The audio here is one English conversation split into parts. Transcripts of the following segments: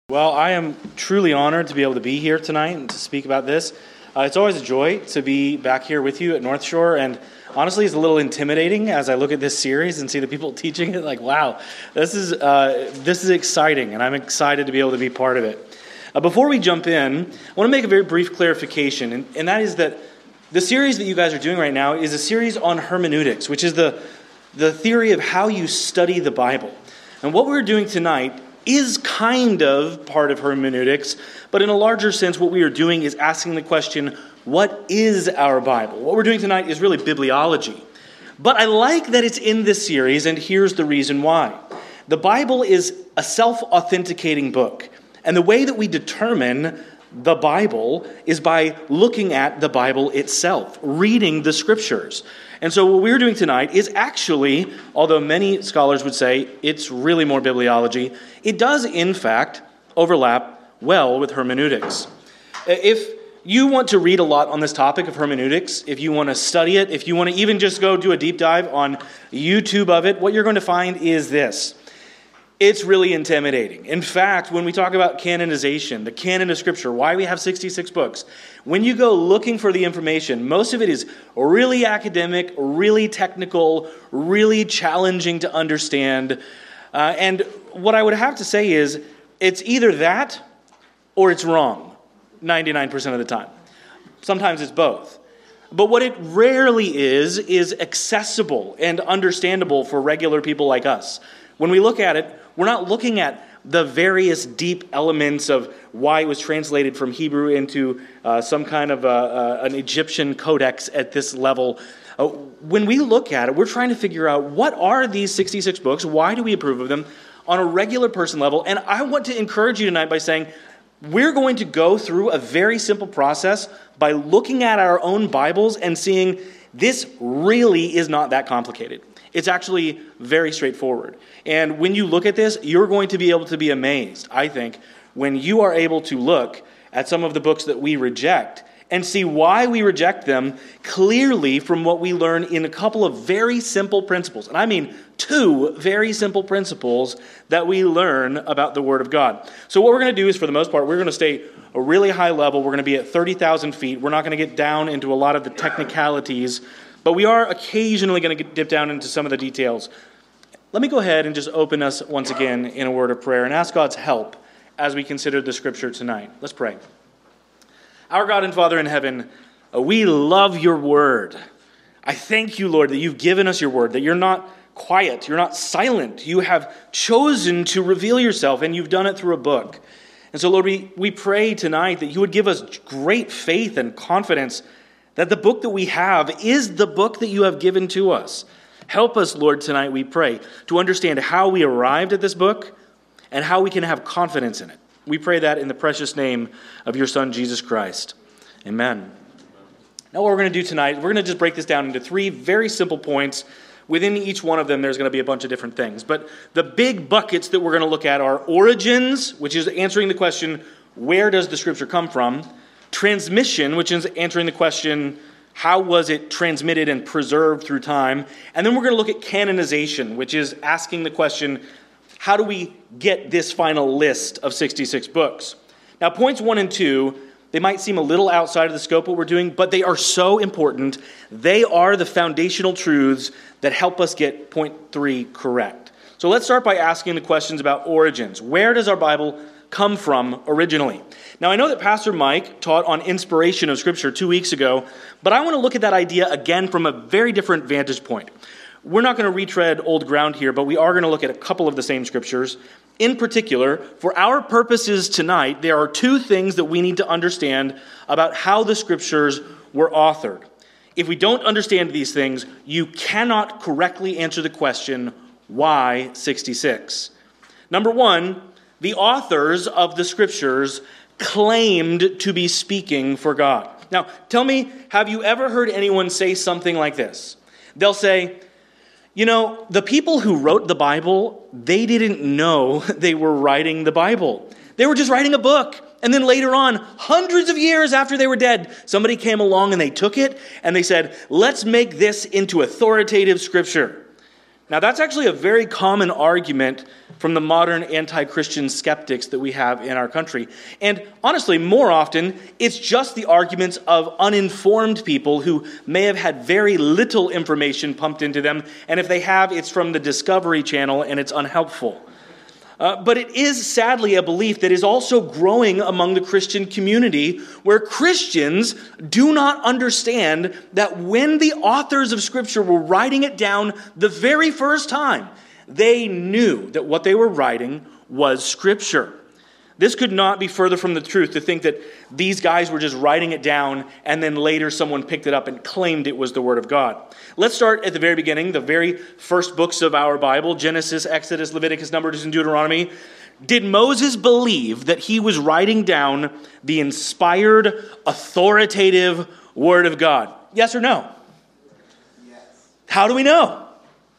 Well, I am truly honored to be able to be here tonight and to speak about this. It's always a joy to be back here with you at North Shore, and honestly, it's a little intimidating as I look at this series and see the people teaching it. Like, wow, this is exciting, and I'm excited to be able to be part of it. Before we jump in, I want to make a very brief clarification, and that is that the series that you guys are doing right now is a series on hermeneutics, which is the theory of how you study the Bible. And what we're doing tonight is kind of part of hermeneutics, but in a larger sense, what we are doing is asking the question, what is our Bible? What we're doing tonight is really bibliology. But I like that it's in this series, and here's the reason why. The Bible is a self-authenticating book, and the way that we determine the Bible is by looking at the Bible itself, reading the Scriptures. And so what we're doing tonight is actually, although many scholars would say it's really more bibliology, it does in fact overlap well with hermeneutics. If you want to read a lot on this topic of hermeneutics, if you want to study it, if you want to even just go do a deep dive on YouTube of it, what you're going to find is this. It's really intimidating. In fact, when we talk about canonization, the canon of Scripture, why we have 66 books, when you go looking for the information, most of it is really academic, really technical, really challenging to understand. And what I would have to say is, it's either that or it's wrong 99% of the time. Sometimes it's both. But what it rarely is accessible and understandable for regular people like us. When we look at it, we're not looking at the various deep elements of why it was translated from Hebrew into some kind of an Egyptian codex at this level. When we look at it, we're trying to figure out what are these 66 books, why do we approve of them on a regular person level. And I want to encourage you tonight by saying we're going to go through a very simple process by looking at our own Bibles and seeing this really is not that complicated. It's actually very straightforward. And when you look at this, you're going to be able to be amazed, I think, when you are able to look at some of the books that we reject and see why we reject them clearly from what we learn in a couple of very simple principles. And I mean 2 very simple principles that we learn about the Word of God. So what we're going to do is, for the most part, we're going to stay a really high level. We're going to be at 30,000 feet. We're not going to get down into a lot of the technicalities, but we are occasionally going to dip down into some of the details. Let me go ahead and just open us once again in a word of prayer and ask God's help as we consider the Scripture tonight. Let's pray. Our God and Father in heaven, we love your word. I thank you, Lord, that you've given us your word, that you're not quiet, you're not silent. You have chosen to reveal yourself, and you've done it through a book. And so, Lord, we pray tonight that you would give us great faith and confidence that the book that we have is the book that you have given to us. Help us, Lord, tonight, we pray, to understand how we arrived at this book and how we can have confidence in it. We pray that in the precious name of your Son, Jesus Christ. Amen. Now what we're going to do tonight, we're going to just break this down into 3 very simple points. Within each one of them, there's going to be a bunch of different things. But the big buckets that we're going to look at are origins, which is answering the question, where does the Scripture come from? Transmission, which is answering the question, how was it transmitted and preserved through time? And then we're going to look at canonization, which is asking the question, how do we get this final list of 66 books? Now, points 1 and 2, they might seem a little outside of the scope of what we're doing, but they are so important. They are the foundational truths that help us get point 3 correct. So let's start by asking the questions about origins. Where does our Bible come from originally? Now, I know that Pastor Mike taught on inspiration of Scripture 2 weeks ago, but I want to look at that idea again from a very different vantage point. We're not going to retread old ground here, but we are going to look at a couple of the same Scriptures. In particular, for our purposes tonight, there are 2 things that we need to understand about how the Scriptures were authored. If we don't understand these things, you cannot correctly answer the question, why 66? Number 1, the authors of the Scriptures claimed to be speaking for God. Now, tell me, have you ever heard anyone say something like this? They'll say, you know, the people who wrote the Bible, they didn't know they were writing the Bible. They were just writing a book. And then later on, hundreds of years after they were dead, somebody came along and they took it and they said, let's make this into authoritative Scripture. Now, that's actually a very common argument from the modern anti-Christian skeptics that we have in our country. And honestly, more often, it's just the arguments of uninformed people who may have had very little information pumped into them, and if they have, it's from the Discovery Channel, and it's unhelpful. But it is sadly a belief that is also growing among the Christian community, where Christians do not understand that when the authors of Scripture were writing it down the very first time, they knew that what they were writing was Scripture. This could not be further from the truth to think that these guys were just writing it down and then later someone picked it up and claimed it was the Word of God. Let's start at the very beginning, the very first books of our Bible, Genesis, Exodus, Leviticus, Numbers, and Deuteronomy. Did Moses believe that he was writing down the inspired, authoritative Word of God? Yes or no? Yes. How do we know?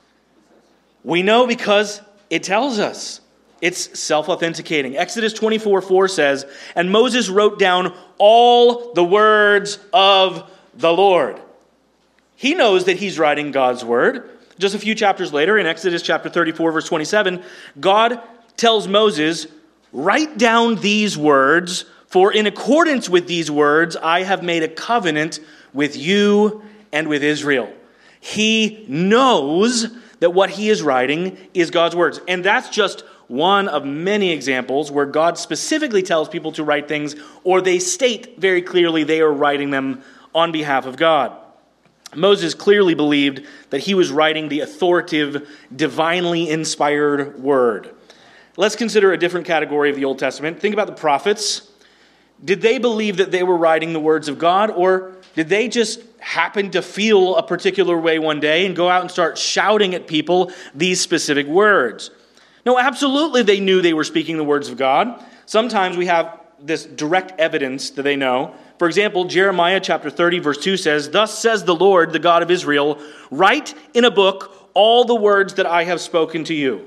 We know because it tells us. It's self-authenticating. Exodus 24:4 says, "And Moses wrote down all the words of the Lord." He knows that he's writing God's word. Just a few chapters later, in Exodus chapter 34, verse 27, God tells Moses, "Write down these words, for in accordance with these words, I have made a covenant with you and with Israel." He knows that what he is writing is God's words. And that's just one of many examples where God specifically tells people to write things, or they state very clearly they are writing them on behalf of God. Moses clearly believed that he was writing the authoritative, divinely inspired word. Let's consider a different category of the Old Testament. Think about the prophets. Did they believe that they were writing the words of God, or did they just happen to feel a particular way one day and go out and start shouting at people these specific words? No, absolutely they knew they were speaking the words of God. Sometimes we have this direct evidence that they know. For example, Jeremiah chapter 30, verse 2 says, "Thus says the Lord, the God of Israel, write in a book all the words that I have spoken to you."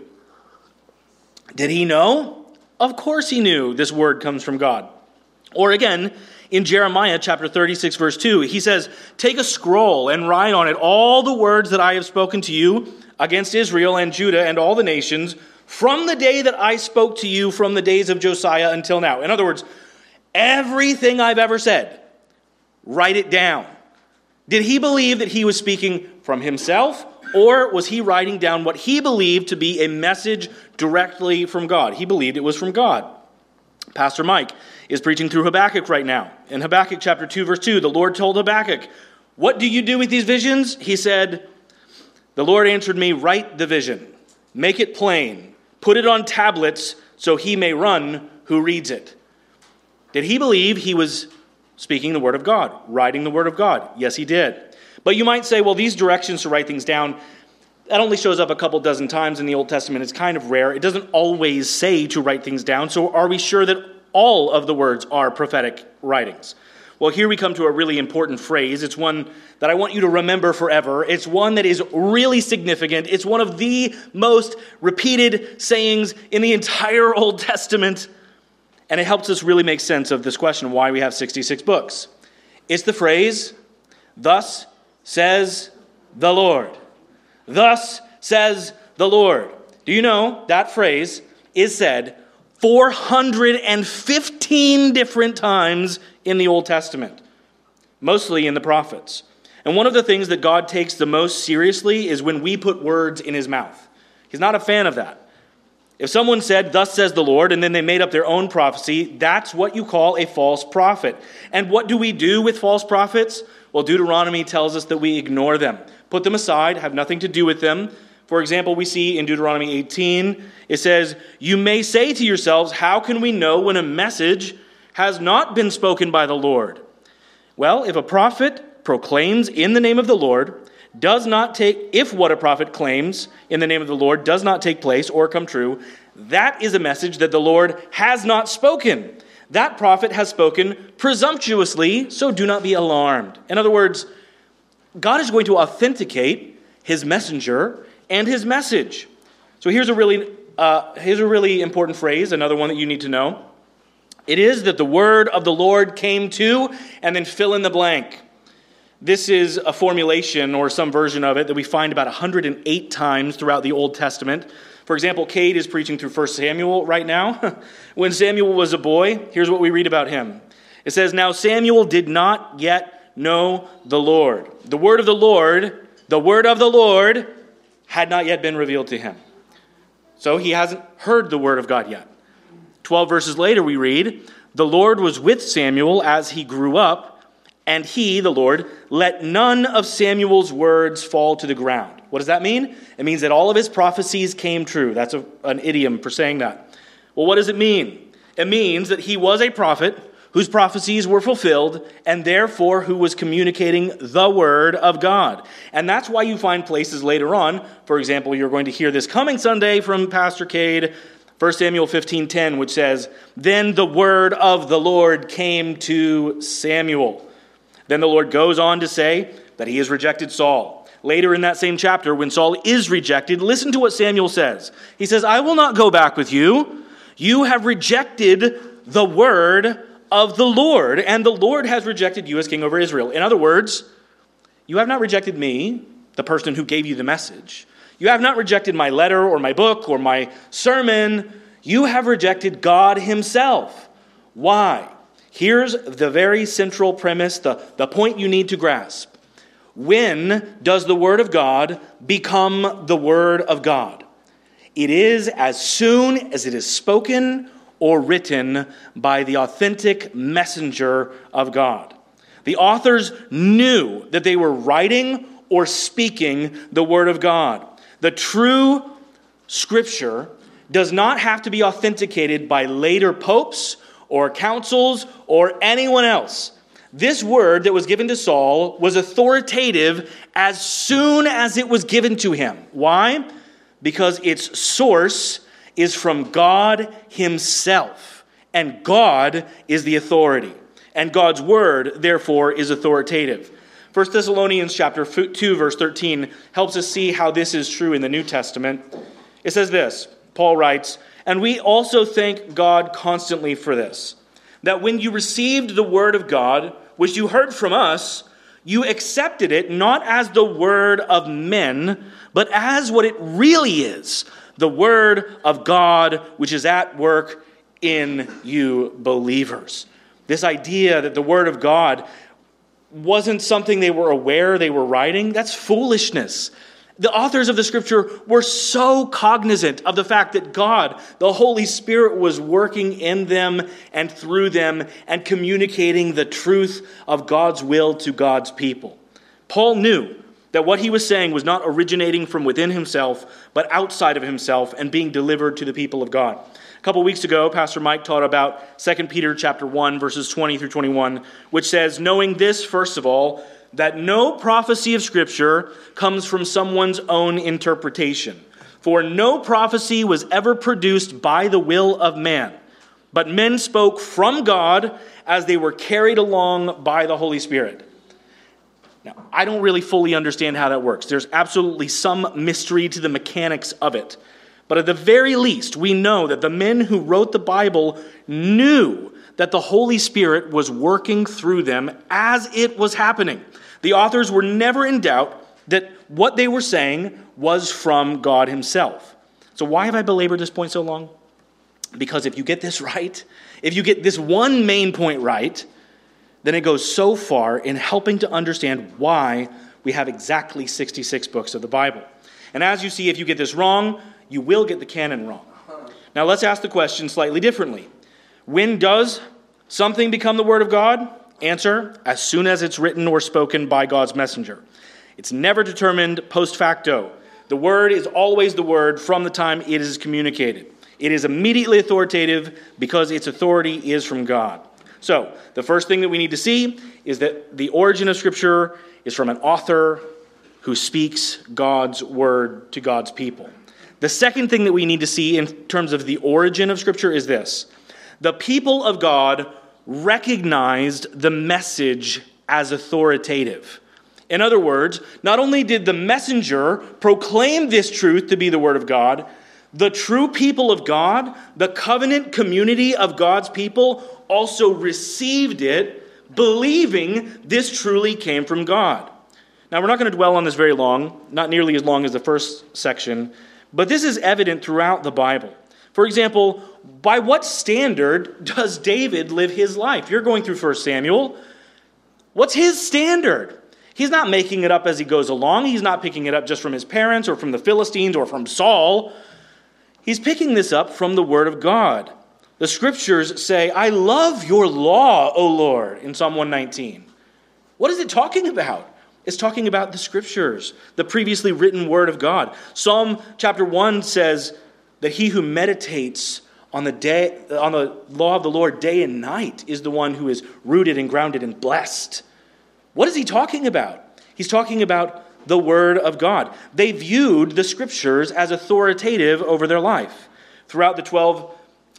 Did he know? Of course he knew this word comes from God. Or again, in Jeremiah chapter 36, verse 2, he says, "Take a scroll and write on it all the words that I have spoken to you against Israel and Judah and all the nations, from the day that I spoke to you from the days of Josiah until now." In other words, everything I've ever said, write it down. Did he believe that he was speaking from himself, or was he writing down what he believed to be a message directly from God? He believed it was from God. Pastor Mike is preaching through Habakkuk right now. In Habakkuk chapter 2, verse 2, the Lord told Habakkuk, "What do you do with these visions?" He said, "The Lord answered me, write the vision, make it plain, put it on tablets so he may run who reads it." Did he believe he was speaking the word of God, writing the word of God? Yes, he did. But you might say, well, these directions to write things down, that only shows up a couple dozen times in the Old Testament. It's kind of rare. It doesn't always say to write things down. So are we sure that all of the words are prophetic writings? Well, here we come to a really important phrase. It's one that I want you to remember forever. It's one that is really significant. It's one of the most repeated sayings in the entire Old Testament. And it helps us really make sense of this question, why we have 66 books. It's the phrase, "Thus says the Lord." Thus says the Lord. Do you know that phrase is said 415 different times in the Old Testament, mostly in the prophets. And one of the things that God takes the most seriously is when we put words in his mouth. He's not a fan of that. If someone said, "Thus says the Lord," and then they made up their own prophecy, that's what you call a false prophet. And what do we do with false prophets? Well, Deuteronomy tells us that we ignore them. Put them aside, have nothing to do with them. For example, we see in Deuteronomy 18, it says, "You may say to yourselves, how can we know when a message has not been spoken by the Lord?" Well, if a prophet proclaims in the name of the Lord, if what a prophet claims in the name of the Lord does not take place or come true, that is a message that the Lord has not spoken. That prophet has spoken presumptuously, so do not be alarmed. In other words, God is going to authenticate his messenger and his message. So here's a really important phrase, another one that you need to know. It is that the word of the Lord came to, and then fill in the blank. This is a formulation or some version of it that we find about 108 times throughout the Old Testament. For example, Cade is preaching through 1 Samuel right now. When Samuel was a boy, here's what we read about him. It says, "Now Samuel did not yet know the Lord. The word of the Lord had not yet been revealed to him." So he hasn't heard the word of God yet. 12 verses later we read, "The Lord was with Samuel as he grew up, and he, the Lord, let none of Samuel's words fall to the ground." What does that mean? It means that all of his prophecies came true. That's an idiom for saying that. Well, what does it mean? It means that he was a prophet whose prophecies were fulfilled, and therefore who was communicating the word of God. And that's why you find places later on, for example, you're going to hear this coming Sunday from Pastor Cade, 1 Samuel 15:10, which says, "Then the word of the Lord came to Samuel." Then the Lord goes on to say that he has rejected Saul. Later in that same chapter, when Saul is rejected, listen to what Samuel says. He says, "I will not go back with you. You have rejected the word of the Lord, and the Lord has rejected you as king over Israel." In other words, you have not rejected me, the person who gave you the message. You have not rejected my letter or my book or my sermon. You have rejected God himself. Why? Here's the very central premise, the point you need to grasp. When does the word of God become the word of God? It is as soon as it is spoken or written by the authentic messenger of God. The authors knew that they were writing or speaking the word of God. The true scripture does not have to be authenticated by later popes or councils or anyone else. This word that was given to Saul was authoritative as soon as it was given to him. Why? Because its source is from God himself, and God is the authority, and God's word, therefore, is authoritative. 1 Thessalonians chapter 2, verse 13 helps us see how this is true in the New Testament. It says this, Paul writes, "And we also thank God constantly for this, that when you received the word of God, which you heard from us, you accepted it not as the word of men, but as what it really is, the word of God, which is at work in you believers." This idea that the word of God wasn't something they were aware they were writing, that's foolishness. The authors of the scripture were so cognizant of the fact that God, the Holy Spirit, was working in them and through them and communicating the truth of God's will to God's people. Paul knew that what he was saying was not originating from within himself, but outside of himself and being delivered to the people of God. A couple weeks ago, Pastor Mike taught about 2 Peter chapter 1, verses 20 through 21, which says, "Knowing this, first of all, that no prophecy of Scripture comes from someone's own interpretation. For no prophecy was ever produced by the will of man, but men spoke from God as they were carried along by the Holy Spirit." Now, I don't really fully understand how that works. There's absolutely some mystery to the mechanics of it. But at the very least, we know that the men who wrote the Bible knew that the Holy Spirit was working through them as it was happening. The authors were never in doubt that what they were saying was from God himself. So why have I belabored this point so long? Because if you get this right, if you get this one main point right, then it goes so far in helping to understand why we have exactly 66 books of the Bible. And as you see, if you get this wrong, you will get the canon wrong. Now let's ask the question slightly differently. When does something become the word of God? Answer, as soon as it's written or spoken by God's messenger. It's never determined post facto. The word is always the word from the time it is communicated. It is immediately authoritative because its authority is from God. So, the first thing that we need to see is that the origin of Scripture is from an author who speaks God's word to God's people. The second thing that we need to see in terms of the origin of Scripture is this. The people of God recognized the message as authoritative. In other words, not only did the messenger proclaim this truth to be the word of God, the true people of God, the covenant community of God's people, also received it believing this truly came from God. Now, we're not going to dwell on this very long, not nearly as long as the first section, but this is evident throughout the Bible. For example, by what standard does David live his life? You're going through 1 Samuel. What's his standard? He's not making it up as he goes along. He's not picking it up just from his parents or from the Philistines or from Saul. He's picking this up from the Word of God. The Scriptures say, I love your law, O Lord, in Psalm 119. What is it talking about? It's talking about the Scriptures, the previously written Word of God. Psalm chapter 1 says that he who meditates on the law of the Lord day and night is the one who is rooted and grounded and blessed. What is he talking about? He's talking about the Word of God. They viewed the Scriptures as authoritative over their life. Throughout the 12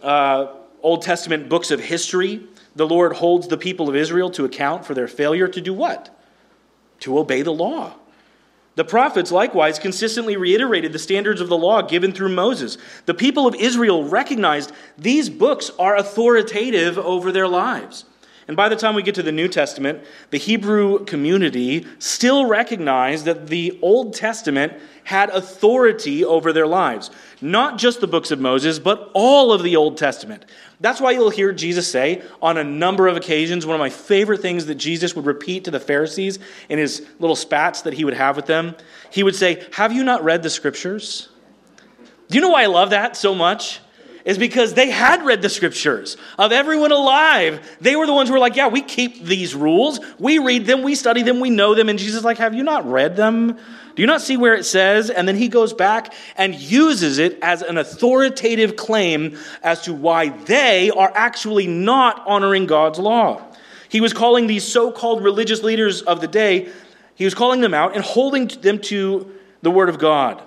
Old Testament books of history, the Lord holds the people of Israel to account for their failure to do what? To obey the law. The prophets likewise consistently reiterated the standards of the law given through Moses. The people of Israel recognized these books are authoritative over their lives. And by the time we get to the New Testament, the Hebrew community still recognized that the Old Testament had authority over their lives. Not just the books of Moses, but all of the Old Testament. That's why you'll hear Jesus say on a number of occasions, one of my favorite things that Jesus would repeat to the Pharisees in his little spats that he would have with them, he would say, have you not read the Scriptures? Do you know why I love that so much? Is because they had read the Scriptures. Of everyone alive, they were the ones who were like, yeah, we keep these rules. We read them, we study them, we know them. And Jesus is like, have you not read them? Do you not see where it says? And then he goes back and uses it as an authoritative claim as to why they are actually not honoring God's law. He was calling these so-called religious leaders of the day, he was calling them out and holding them to the Word of God.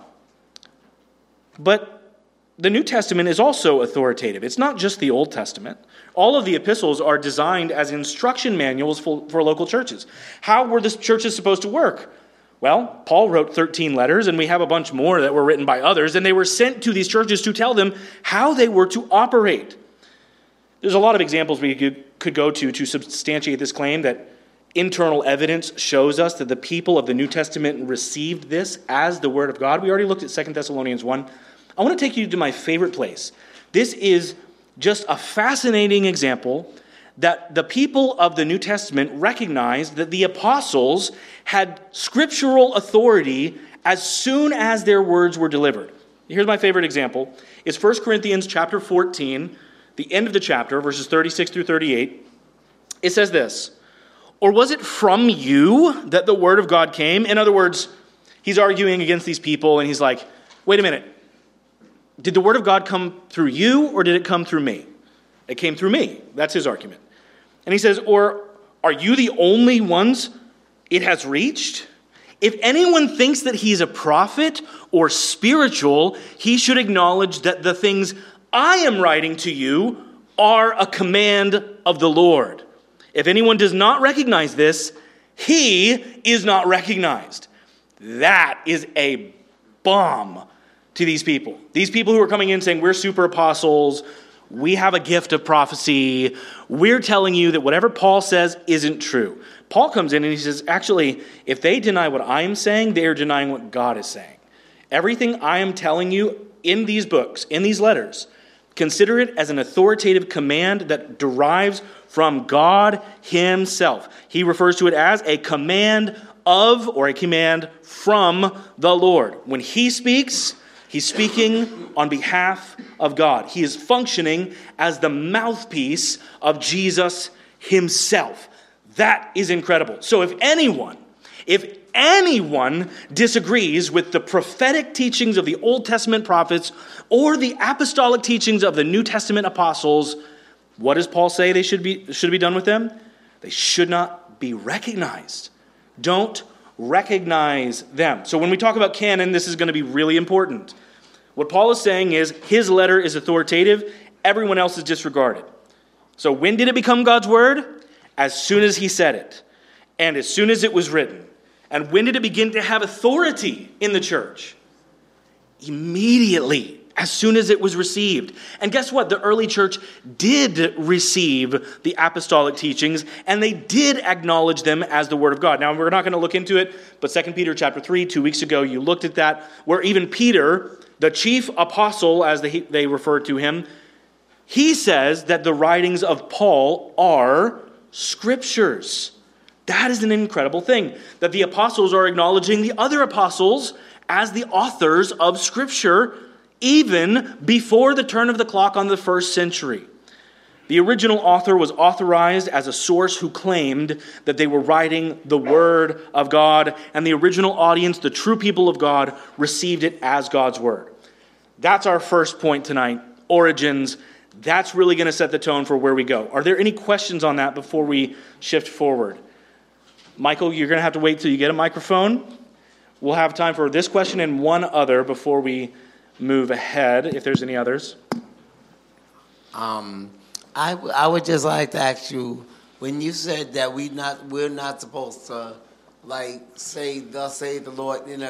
But the New Testament is also authoritative. It's not just the Old Testament. All of the epistles are designed as instruction manuals for local churches. How were the churches supposed to work? Well, Paul wrote 13 letters, and we have a bunch more that were written by others, and they were sent to these churches to tell them how they were to operate. There's a lot of examples we could go to substantiate this claim that internal evidence shows us that the people of the New Testament received this as the Word of God. We already looked at 2 Thessalonians 1. I want to take you to my favorite place. This is just a fascinating example that the people of the New Testament recognized that the apostles had scriptural authority as soon as their words were delivered. Here's my favorite example. It's 1 Corinthians chapter 14, the end of the chapter, verses 36 through 38. It says this, or was it from you that the word of God came? In other words, he's arguing against these people, and he's like, wait a minute. Did the word of God come through you, or did it come through me? It came through me. That's his argument. And he says, or are you the only ones it has reached? If anyone thinks that he's a prophet or spiritual, he should acknowledge that the things I am writing to you are a command of the Lord. If anyone does not recognize this, he is not recognized. That is a bomb to these people. These people who are coming in saying, we're super apostles, we have a gift of prophecy, we're telling you that whatever Paul says isn't true. Paul comes in and he says, actually, if they deny what I'm saying, they are denying what God is saying. Everything I am telling you in these books, in these letters, consider it as an authoritative command that derives from God himself. He refers to it as a command of or a command from the Lord. When he speaks, he's speaking on behalf of God. He is functioning as the mouthpiece of Jesus himself. That is incredible. So if anyone disagrees with the prophetic teachings of the Old Testament prophets or the apostolic teachings of the New Testament apostles, what does Paul say should be done with them? They should not be recognized. Don't recognize them. So when we talk about canon, this is going to be really important. What Paul is saying is his letter is authoritative, everyone else is disregarded. So when did it become God's word? As soon as he said it, and as soon as it was written. And when did it begin to have authority in the church? Immediately. as soon as it was received. And guess what? The early church did receive the apostolic teachings, and they did acknowledge them as the Word of God. Now, we're not going to look into it, but 2 Peter chapter 3, 2 weeks ago, you looked at that, where even Peter, the chief apostle, as they refer to him, he says that the writings of Paul are scriptures. That is an incredible thing, that the apostles are acknowledging the other apostles as the authors of Scripture, even before the turn of the clock on the first century. The original author was authorized as a source who claimed that they were writing the Word of God, and the original audience, the true people of God, received it as God's Word. That's our first point tonight, origins. That's really going to set the tone for where we go. Are there any questions on that before we shift forward? Michael, you're going to have to wait till you get a microphone. We'll have time for this question and one other before we move ahead, if there's any others. I would just like to ask you, when you said that we're not supposed to say "Thus saith the Lord" in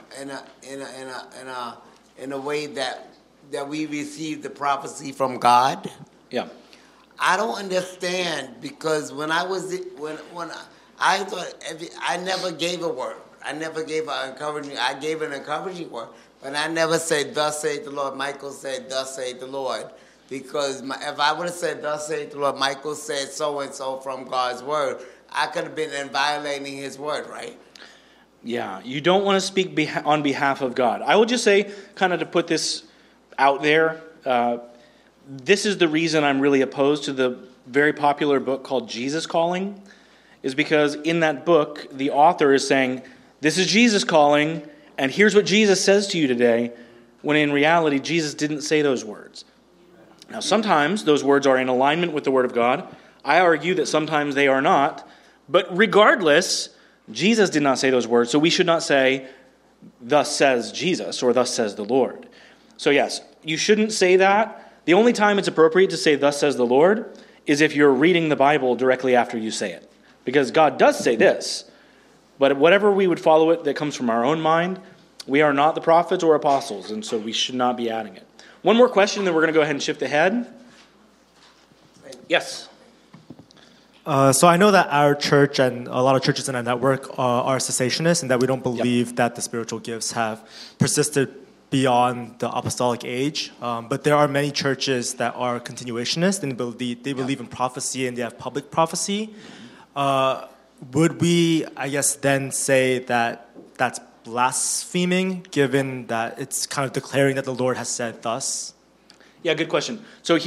a way that we receive the prophecy from God. Yeah. I don't understand, because when I thought I never gave a word. I never gave an encouraging. I gave an encouraging word, but I never said "Thus saith the Lord." Michael said "Thus saith the Lord," because if I would have said "Thus saith the Lord," Michael said so and so from God's word, I could have been violating His word, right? Yeah, you don't want to speak on behalf of God. I would just say, kind of to put this out there, this is the reason I'm really opposed to the very popular book called Jesus Calling, is because in that book, the author is saying, this is Jesus calling, and here's what Jesus says to you today, when in reality, Jesus didn't say those words. Now, sometimes those words are in alignment with the Word of God. I argue that sometimes they are not. But regardless, Jesus did not say those words, so we should not say, "Thus says Jesus," or "Thus says the Lord." So yes, you shouldn't say that. The only time it's appropriate to say, "Thus says the Lord," is if you're reading the Bible directly after you say it. Because God does say this. But whatever we would follow it that comes from our own mind, we are not the prophets or apostles, and so we should not be adding it. One more question, then we're going to go ahead and shift ahead. Yes. So I know that our church and a lot of churches in our network are cessationists, and that we don't believe that the spiritual gifts have persisted beyond the apostolic age. But there are many churches that are continuationists, and they believe in prophecy, and they have public prophecy. Would we, I guess, then say that that's blaspheming, given that it's kind of declaring that the Lord has said thus? Yeah, good question. So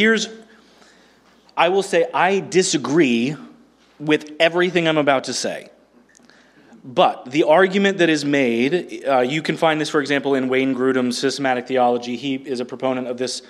I will say I disagree with everything I'm about to say. But the argument that is made, you can find this, for example, in Wayne Grudem's Systematic Theology. He is a proponent of this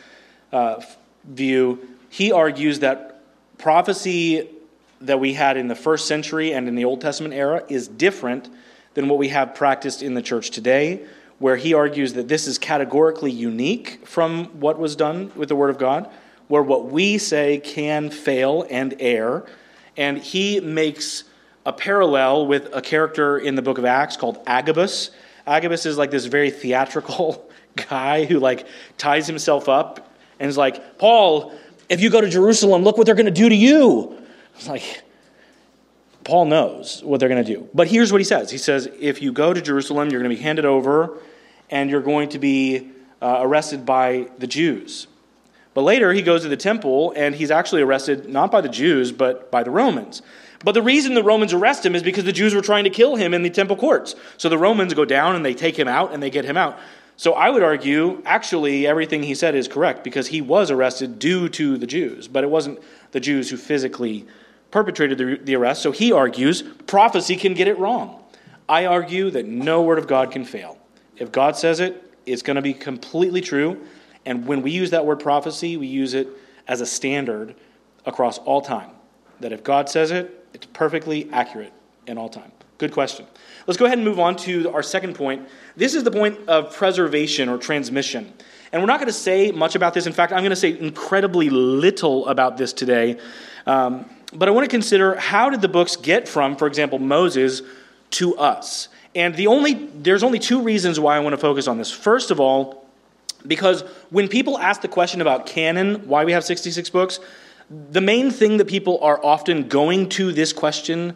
view. He argues that prophecy that we had in the first century and in the Old Testament era is different than what we have practiced in the church today, where he argues that this is categorically unique from what was done with the Word of God, where what we say can fail and err. And he makes a parallel with a character in the book of Acts called Agabus. Agabus is like this very theatrical guy who ties himself up and is like, "Paul, if you go to Jerusalem, look what they're going to do to you." It's like, Paul knows what they're going to do. But here's what he says. He says, if you go to Jerusalem, you're going to be handed over, and you're going to be arrested by the Jews. But later, he goes to the temple, and he's actually arrested not by the Jews, but by the Romans. But the reason the Romans arrest him is because the Jews were trying to kill him in the temple courts. So the Romans go down, and they take him out, and they get him out. So I would argue, actually, everything he said is correct, because he was arrested due to the Jews. But it wasn't the Jews who physically perpetrated the arrest. So he argues prophecy can get it wrong. I argue that no word of God can fail. If God says it, it's going to be completely true. And when we use that word prophecy, we use it as a standard across all time. That if God says it, it's perfectly accurate in all time. Good question. Let's go ahead and move on to our second point. This is the point of preservation or transmission. And we're not going to say much about this. In fact, I'm going to say incredibly little about this today. But I want to consider, how did the books get from, for example, Moses to us? And there's only two reasons why I want to focus on this. First of all, Because when people ask the question about canon, why we have 66 books, the main thing that people are often going to this question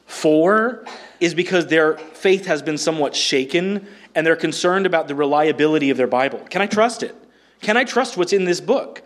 for is because their faith has been somewhat shaken and they're concerned about the reliability of their Bible. Can I trust it? Can I trust what's in this book?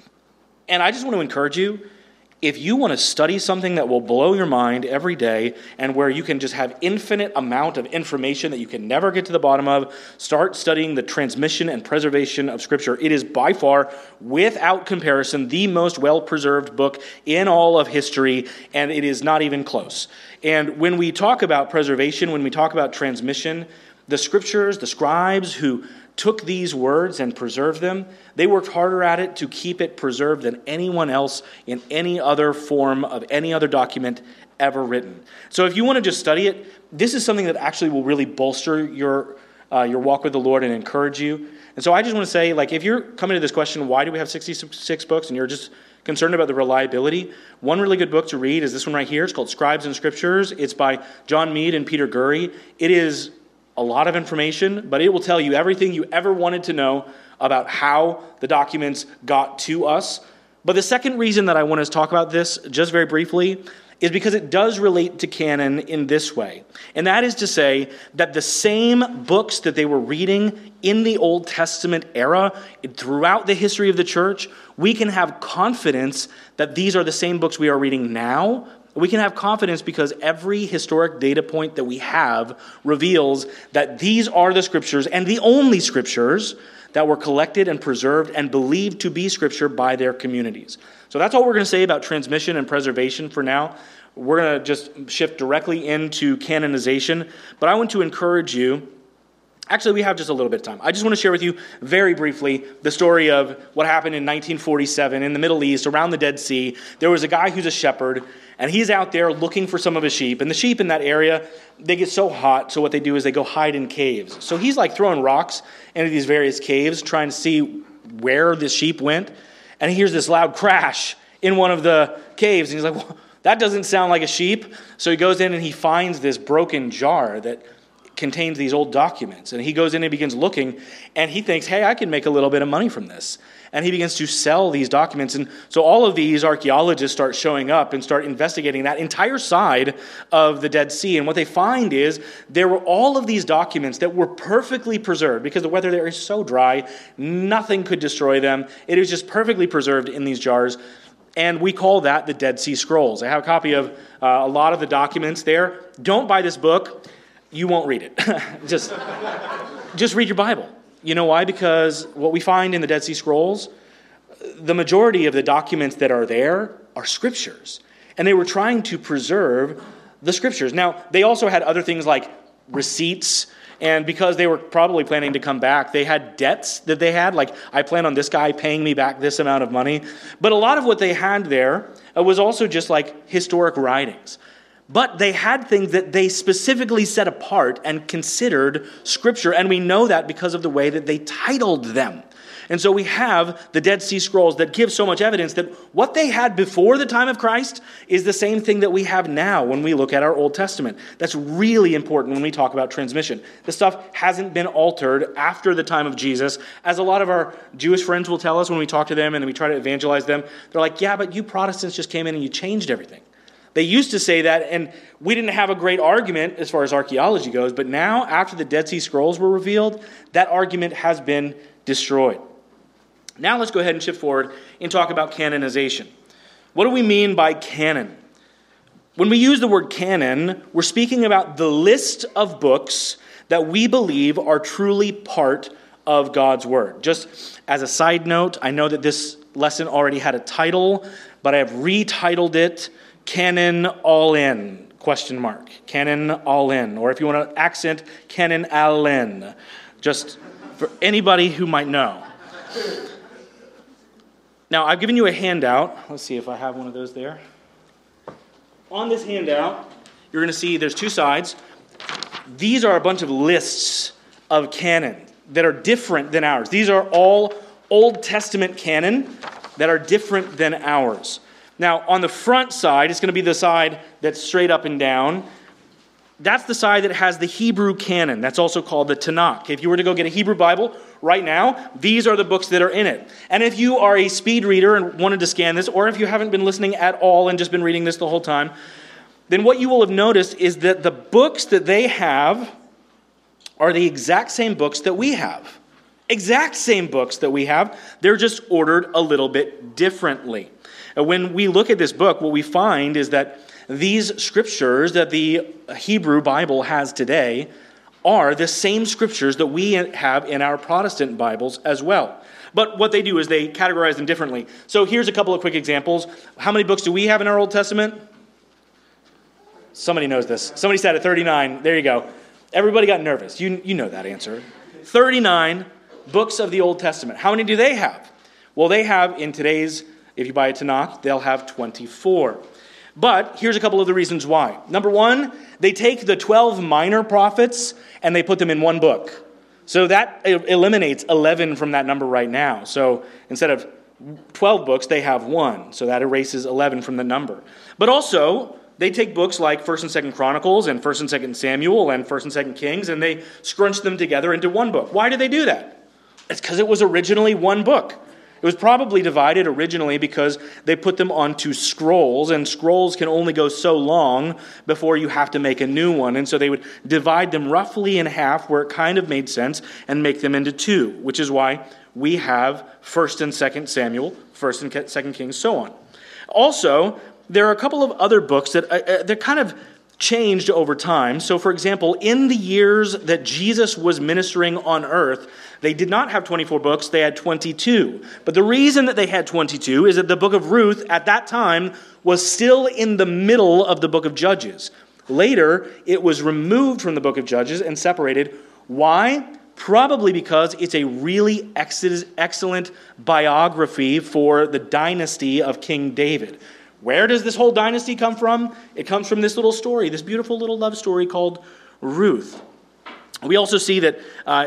And I just want to encourage you, if you want to study something that will blow your mind every day and where you can just have infinite amount of information that you can never get to the bottom of, start studying the transmission and preservation of Scripture. It is by far, without comparison, the most well-preserved book in all of history, and it is not even close. And when we talk about preservation, when we talk about transmission, the Scriptures, the scribes who took these words and preserved them, they worked harder at it to keep it preserved than anyone else in any other form of any other document ever written. So if you want to just study it, this is something that actually will really bolster your walk with the Lord and encourage you. And so I just want to say, if you're coming to this question, why do we have 66 books, and you're just concerned about the reliability, one really good book to read is this one right here. It's called Scribes and Scriptures. It's by John Meade and Peter Gurry. It is a lot of information, but it will tell you everything you ever wanted to know about how the documents got to us. But the second reason that I want to talk about this, just very briefly, is because it does relate to canon in this way. And that is to say that the same books that they were reading in the Old Testament era, throughout the history of the church, we can have confidence that these are the same books we are reading now. We can have confidence because every historic data point that we have reveals that these are the Scriptures and the only Scriptures that were collected and preserved and believed to be Scripture by their communities. So that's all we're going to say about transmission and preservation for now. We're going to just shift directly into canonization. But I want to encourage you. Actually, we have just a little bit of time. I just want to share with you very briefly the story of what happened in 1947 in the Middle East around the Dead Sea. There was a guy who's a shepherd, and he's out there looking for some of his sheep. And the sheep in that area, they get so hot, so what they do is they go hide in caves. So he's throwing rocks into these various caves, trying to see where the sheep went. And he hears this loud crash in one of the caves. And he's like, well, that doesn't sound like a sheep. So he goes in and he finds this broken jar that contains these old documents. And he goes in and begins looking, and he thinks, hey, I can make a little bit of money from this. And he begins to sell these documents. And so all of these archaeologists start showing up and start investigating that entire side of the Dead Sea. And what they find is there were all of these documents that were perfectly preserved because the weather there is so dry, nothing could destroy them. It is just perfectly preserved in these jars. And we call that the Dead Sea Scrolls. I have a copy of a lot of the documents there. Don't buy this book. You won't read it. Just read your Bible. You know why? Because what we find in the Dead Sea Scrolls, the majority of the documents that are there are scriptures. And they were trying to preserve the scriptures. Now, they also had other things like receipts. And because they were probably planning to come back, they had debts that they had. I plan on this guy paying me back this amount of money. But a lot of what they had there was also just historic writings. But they had things that they specifically set apart and considered Scripture, and we know that because of the way that they titled them. And so we have the Dead Sea Scrolls that give so much evidence that what they had before the time of Christ is the same thing that we have now when we look at our Old Testament. That's really important when we talk about transmission. This stuff hasn't been altered after the time of Jesus, as a lot of our Jewish friends will tell us when we talk to them and we try to evangelize them. They're like, yeah, but you Protestants just came in and you changed everything. They used to say that, and we didn't have a great argument as far as archaeology goes, but now, after the Dead Sea Scrolls were revealed, that argument has been destroyed. Now let's go ahead and shift forward and talk about canonization. What do we mean by canon? When we use the word canon, we're speaking about the list of books that we believe are truly part of God's Word. Just as a side note, I know that this lesson already had a title, but I have retitled it Canon All In, ? Canon All In. Or if you want to accent, Canon All In. Just for anybody who might know. Now, I've given you a handout. Let's see if I have one of those there. On this handout, you're going to see there's two sides. These are a bunch of lists of canon that are different than ours. These are all Old Testament canon that are different than ours. Now, on the front side, it's going to be the side that's straight up and down. that's the side that has the Hebrew canon. That's also called the Tanakh. If you were to go get a Hebrew Bible right now, these are the books that are in it. And if you are a speed reader and wanted to scan this, or if you haven't been listening at all and just been reading this the whole time, then what you will have noticed is that the books that they have are the exact same books that we have. Exact same books that we have. They're just ordered a little bit differently. And when we look at this book, what we find is that these scriptures that the Hebrew Bible has today are the same scriptures that we have in our Protestant Bibles as well. But what they do is they categorize them differently. So here's a couple of quick examples. How many books do we have in our Old Testament? Somebody knows this. Somebody said it, 39. There you go. Everybody got nervous. You know that answer. 39 books of the Old Testament. How many do they have? Well, they have in today's, if you buy a Tanakh, they'll have 24. But here's a couple of the reasons why. Number one, they take the 12 minor prophets and they put them in one book. So that eliminates 11 from that number right now. So instead of 12 books, they have one. So that erases 11 from the number. But also, they take books like 1st and 2nd Chronicles and 1st and 2nd Samuel and 1st and 2nd Kings, and they scrunch them together into one book. Why do they do that? It's because it was originally one book. It was probably divided originally because they put them onto scrolls, and scrolls can only go so long before you have to make a new one. And so they would divide them roughly in half where it kind of made sense and make them into two, which is why we have 1st and 2nd Samuel, 1st and 2nd Kings, so on. Also, there are a couple of other books that they're kind of changed over time. So, for example, in the years that Jesus was ministering on earth, they did not have 24 books, they had 22. But the reason that they had 22 is that the book of Ruth at that time was still in the middle of the book of Judges. Later, it was removed from the book of Judges and separated. Why? Probably because it's a really excellent biography for the dynasty of King David. Where does this whole dynasty come from? It comes from this little story, this beautiful little love story called Ruth. We also see that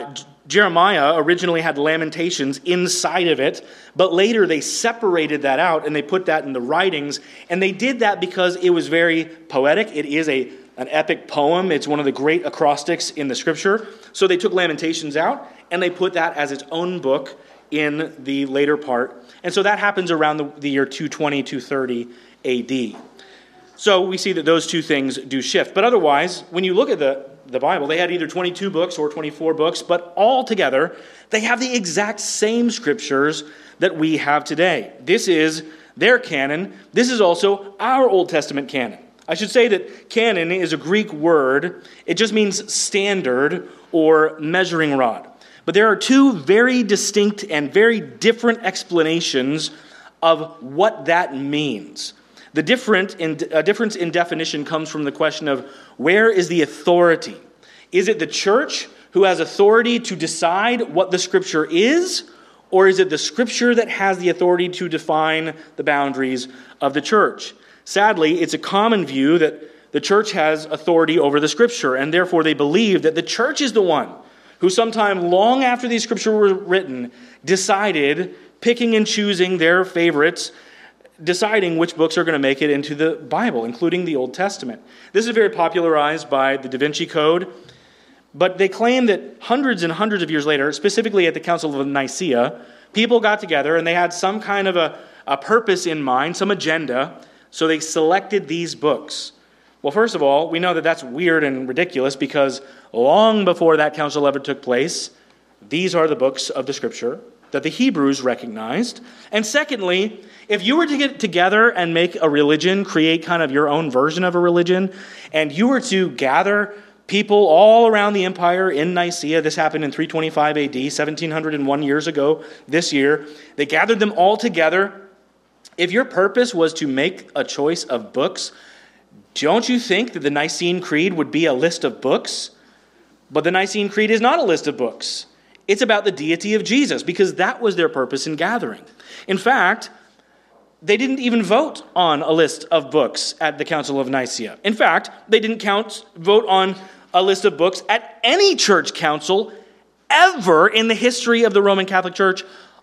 Jeremiah originally had Lamentations inside of it, but later they separated that out and they put that in the writings. And they did that because it was very poetic. It is an epic poem. It's one of the great acrostics in the scripture. So they took Lamentations out and they put that as its own book in the later part. And so that happens around the year 220, 230 AD. So we see that those two things do shift. But otherwise, when you look at the Bible, they had either 22 books or 24 books, but all together, they have the exact same scriptures that we have today. This is their canon. This is also our Old Testament canon. I should say that canon is a Greek word. It just means standard or measuring rod. But there are two very distinct and very different explanations of what that means. The difference in definition comes from the question of where is the authority? Is it the church who has authority to decide what the scripture is, or is it the scripture that has the authority to define the boundaries of the church? Sadly, it's a common view that the church has authority over the scripture, and therefore they believe that the church is the one who sometime long after these scriptures were written decided, picking and choosing their favorites, deciding which books are going to make it into the Bible, including the Old Testament. This is very popularized by the Da Vinci Code, but they claim that hundreds and hundreds of years later, specifically at the Council of Nicaea, people got together and they had some kind of a purpose in mind, some agenda, so they selected these books. Well, first of all, we know that that's weird and ridiculous because long before that council ever took place, these are the books of the Scripture that the Hebrews recognized. And secondly, if you were to get together and make a religion, create kind of your own version of a religion, and you were to gather people all around the empire in Nicaea, this happened in 325 AD, 1701 years ago this year, they gathered them all together. If your purpose was to make a choice of books, don't you think that the Nicene Creed would be a list of books? But the Nicene Creed is not a list of books. It's about the deity of Jesus, because that was their purpose in gathering. In fact, they didn't even vote on a list of books at the Council of Nicaea. In fact, they didn't vote on a list of books at any church council ever in the history of the Roman Catholic Church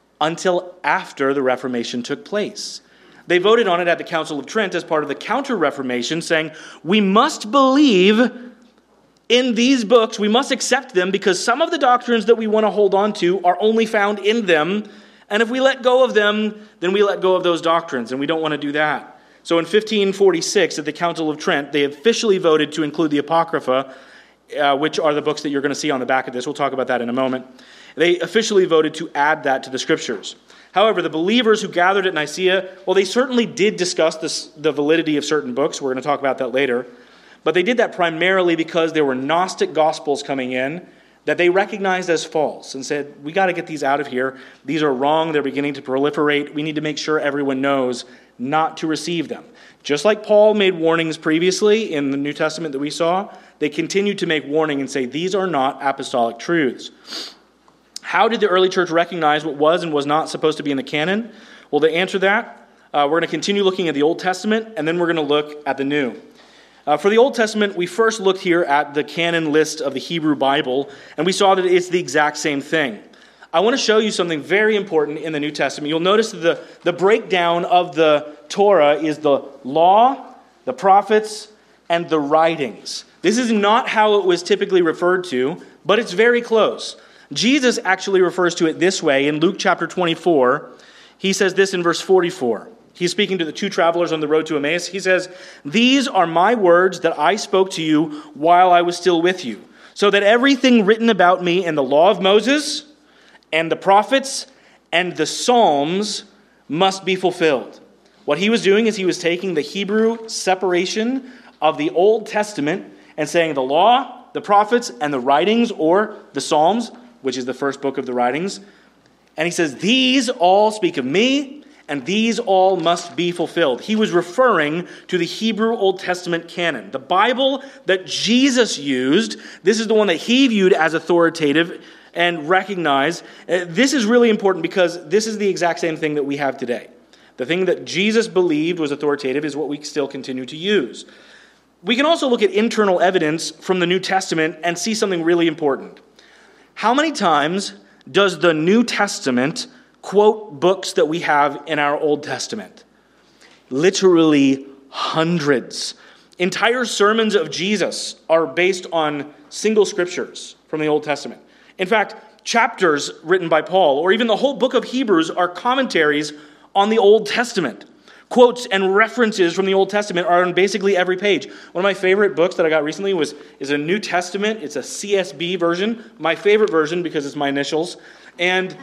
until after the Reformation took place. They voted on it at the Council of Trent as part of the Counter-Reformation, saying, we must believe in these books, we must accept them because some of the doctrines that we want to hold on to are only found in them. And if we let go of them, then we let go of those doctrines, and we don't want to do that. So in 1546, at the Council of Trent, they officially voted to include the Apocrypha, which are the books that you're going to see on the back of this. We'll talk about that in a moment. They officially voted to add that to the Scriptures. However, the believers who gathered at Nicaea, well, they certainly did discuss the validity of certain books. We're going to talk about that later. But they did that primarily because there were Gnostic Gospels coming in that they recognized as false and said, we got to get these out of here. These are wrong. They're beginning to proliferate. We need to make sure everyone knows not to receive them. Just like Paul made warnings previously in the New Testament that we saw, they continued to make warning and say, these are not apostolic truths. How did the early church recognize what was and was not supposed to be in the canon? Well, to answer that, we're going to continue looking at the Old Testament, and then we're going to look at the New. For the Old Testament, we first looked here at the canon list of the Hebrew Bible, and we saw that it's the exact same thing. I want to show you something very important in the New Testament. You'll notice that the breakdown of the Torah is the law, the prophets, and the writings. This is not how it was typically referred to, but it's very close. Jesus actually refers to it this way in Luke chapter 24. He says this in verse 44. He's speaking to the two travelers on the road to Emmaus. He says, these are my words that I spoke to you while I was still with you, so that everything written about me in the law of Moses and the prophets and the Psalms must be fulfilled. What he was doing is he was taking the Hebrew separation of the Old Testament and saying the law, the prophets, and the writings, or the Psalms, which is the first book of the writings. And he says, these all speak of me, and these all must be fulfilled. He was referring to the Hebrew Old Testament canon. The Bible that Jesus used, this is the one that he viewed as authoritative and recognized. This is really important because this is the exact same thing that we have today. The thing that Jesus believed was authoritative is what we still continue to use. We can also look at internal evidence from the New Testament and see something really important. How many times does the New Testament quote books that we have in our Old Testament? Literally hundreds. Entire sermons of Jesus are based on single scriptures from the Old Testament. In fact, chapters written by Paul, or even the whole book of Hebrews, are commentaries on the Old Testament. Quotes and references from the Old Testament are on basically every page. One of my favorite books that I got recently is a New Testament. It's a CSB version, my favorite version because it's my initials. And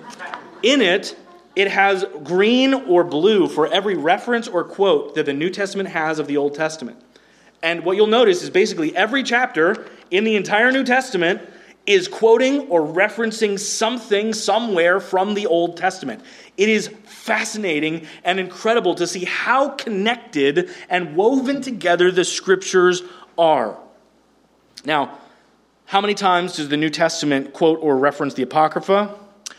in it, it has green or blue for every reference or quote that the New Testament has of the Old Testament. And what you'll notice is basically every chapter in the entire New Testament is quoting or referencing something somewhere from the Old Testament. It is fascinating and incredible to see how connected and woven together the scriptures are. Now, how many times does the New Testament quote or reference the Apocrypha?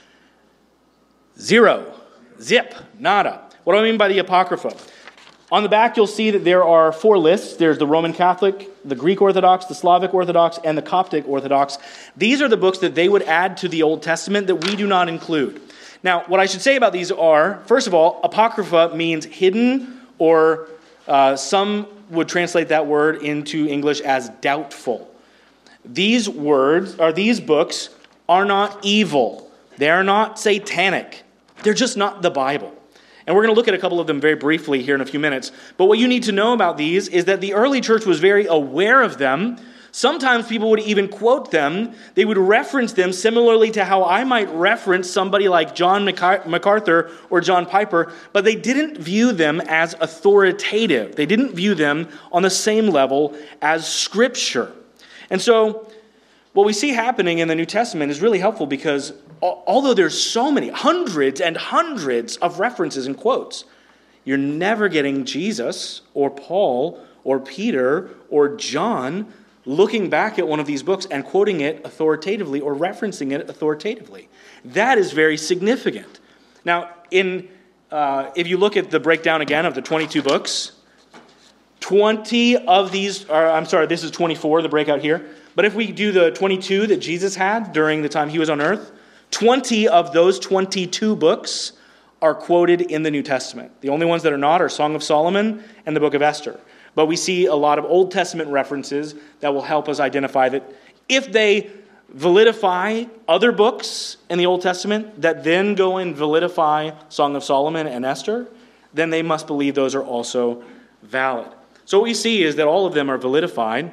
0. Zip. Nada. What do I mean by the Apocrypha? On the back, you'll see that there are 4 lists. There's the Roman Catholic, the Greek Orthodox, the Slavic Orthodox, and the Coptic Orthodox. These are the books that they would add to the Old Testament that we do not include. Now, what I should say about these are, first of all, Apocrypha means hidden, or some would translate that word into English as doubtful. These books are not evil. They are not satanic. They're just not the Bible. And we're going to look at a couple of them very briefly here in a few minutes. But what you need to know about these is that the early church was very aware of them. Sometimes people would even quote them. They would reference them similarly to how I might reference somebody like John MacArthur or John Piper, but they didn't view them as authoritative. They didn't view them on the same level as Scripture. And so what we see happening in the New Testament is really helpful because although there's so many, hundreds and hundreds of references and quotes, you're never getting Jesus or Paul or Peter or John looking back at one of these books and quoting it authoritatively or referencing it authoritatively. That is very significant. Now, if you look at the breakdown again of the 22 books, 20 of these, this is 24, the breakout here. But if we do the 22 that Jesus had during the time he was on earth, 20 of those 22 books are quoted in the New Testament. The only ones that are not are Song of Solomon and the book of Esther. but we see a lot of Old Testament references that will help us identify that if they validify other books in the Old Testament that then go and validify Song of Solomon and Esther, then they must believe those are also valid. So what we see is that all of them are validified.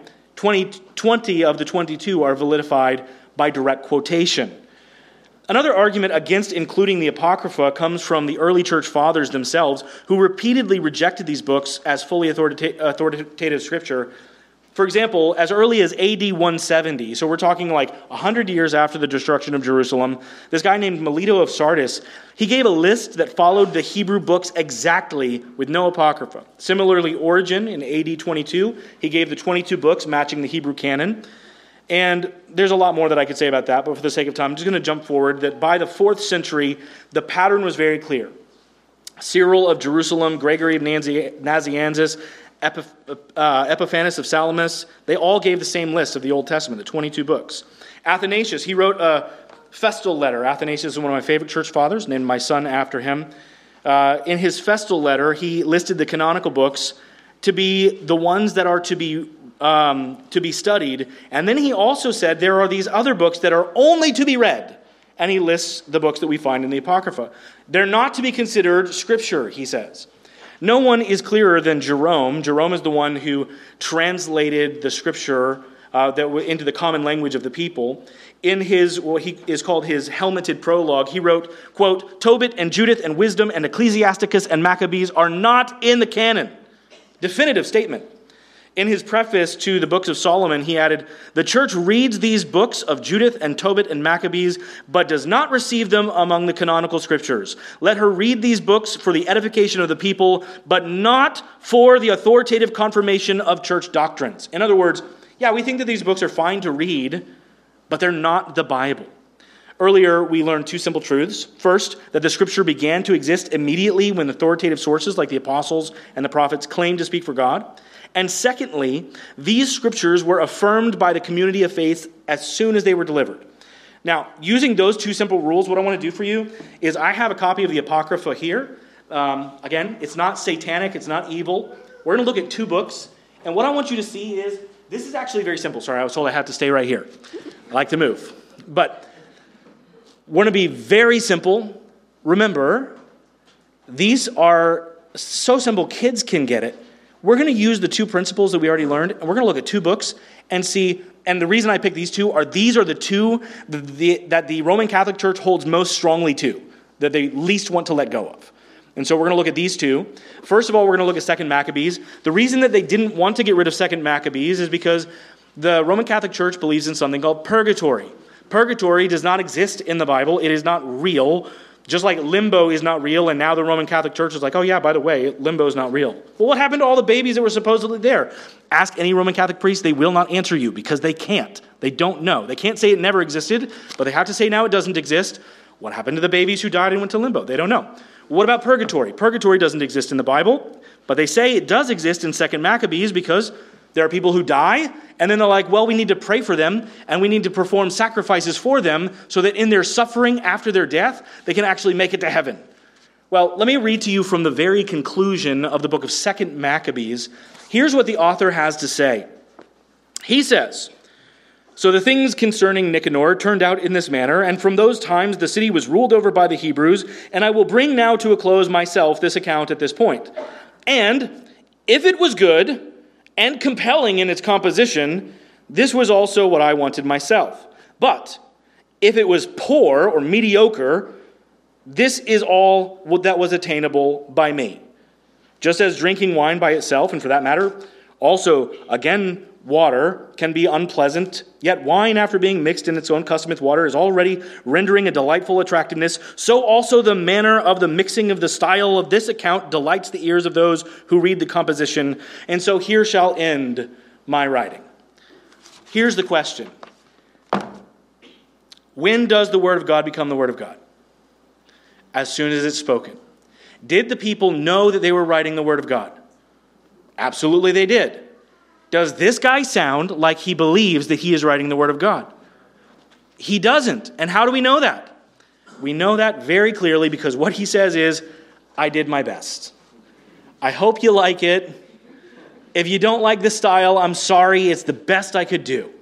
20 of the 22 are validified by direct quotation. Another argument against including the Apocrypha comes from the early church fathers themselves, who repeatedly rejected these books as fully authoritative scripture. For example, as early as AD 170, so we're talking like 100 years after the destruction of Jerusalem, this guy named Melito of Sardis, he gave a list that followed the Hebrew books exactly with no Apocrypha. Similarly, Origen in AD 22, he gave the 22 books matching the Hebrew canon. And there's a lot more that I could say about that, but for the sake of time, I'm just going to jump forward that by the 4th century, the pattern was very clear. Cyril of Jerusalem, Gregory of Nazianzus, Epiphanes of Salamis, they all gave the same list of the Old Testament, the 22 books. Athanasius, he wrote a festal letter. Athanasius is one of my favorite church fathers, named my son after him. In his festal letter, he listed the canonical books to be the ones that are to be studied. And then he also said there are these other books that are only to be read. And he lists the books that we find in the Apocrypha. They're not to be considered scripture, he says. No one is clearer than Jerome. Jerome is the one who translated the scripture into the common language of the people. In his, what he is called his helmeted prologue, he wrote, quote, Tobit and Judith and Wisdom and Ecclesiasticus and Maccabees are not in the canon. Definitive statement. In his preface to the books of Solomon, he added, the church reads these books of Judith and Tobit and Maccabees, but does not receive them among the canonical scriptures. Let her read these books for the edification of the people, but not for the authoritative confirmation of church doctrines. In other words, yeah, we think that these books are fine to read, but they're not the Bible. Earlier, we learned two simple truths. First, that the scripture began to exist immediately when authoritative sources like the apostles and the prophets claimed to speak for God. And secondly, these scriptures were affirmed by the community of faith as soon as they were delivered. Now, using those two simple rules, what I want to do for you is I have a copy of the Apocrypha here. Again, it's not satanic, it's not evil. We're going to look at two books. And what I want you to see is, this is actually very simple. Sorry, I was told I had to stay right here. I like to move. But we're going to be very simple. Remember, these are so simple kids can get it. We're going to use the two principles that we already learned, and we're going to look at two books and see, and the reason I picked these are the two that the Roman Catholic Church holds most strongly to, that they least want to let go of. And so we're going to look at these two. First of all, we're going to look at 2 Maccabees. The reason that they didn't want to get rid of 2 Maccabees is because the Roman Catholic Church believes in something called purgatory. Purgatory does not exist in the Bible. It is not real. Just like limbo is not real, and now the Roman Catholic Church is like, oh yeah, by the way, limbo is not real. Well, what happened to all the babies that were supposedly there? Ask any Roman Catholic priest, they will not answer you because they can't. They don't know. They can't say it never existed, but they have to say now it doesn't exist. What happened to the babies who died and went to limbo? They don't know. What about purgatory? Purgatory doesn't exist in the Bible, but they say it does exist in 2 Maccabees because there are people who die, and then they're like, well, we need to pray for them, and we need to perform sacrifices for them so that in their suffering after their death, they can actually make it to heaven. Well, let me read to you from the very conclusion of the book of 2 Maccabees. Here's what the author has to say. He says, so the things concerning Nicanor turned out in this manner, and from those times the city was ruled over by the Hebrews, and I will bring now to a close myself this account at this point. And if it was good and compelling in its composition, this was also what I wanted myself. But if it was poor or mediocre, this is all that was attainable by me. Just as drinking wine by itself, and for that matter, also, again, water can be unpleasant, yet wine, after being mixed in its own custom with water, is already rendering a delightful attractiveness. So also the manner of the mixing of the style of this account delights the ears of those who read the composition. And so here shall end my writing. Here's the question. When does the Word of God become the Word of God? As soon as it's spoken. Did the people know that they were writing the Word of God? Absolutely they did. Does this guy sound like he believes that he is writing the Word of God? He doesn't. And how do we know that? We know that very clearly because what he says is, I did my best. I hope you like it. If you don't like this style, I'm sorry. It's the best I could do.